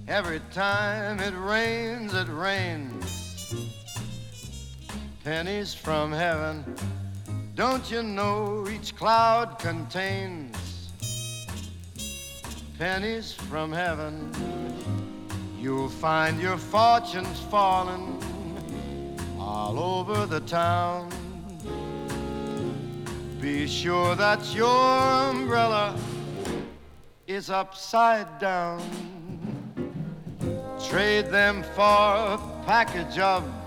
Every time it rains, pennies from heaven. Don't you know each cloud contains pennies from heaven? You'll find your fortunes falling all over the town. Be sure that your umbrella is upside down. Trade them for a package of